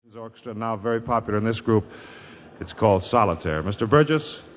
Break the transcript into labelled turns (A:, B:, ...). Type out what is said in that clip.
A: Orchestra, now very popular in this group. It's called Solitaire. Mr. Burgess.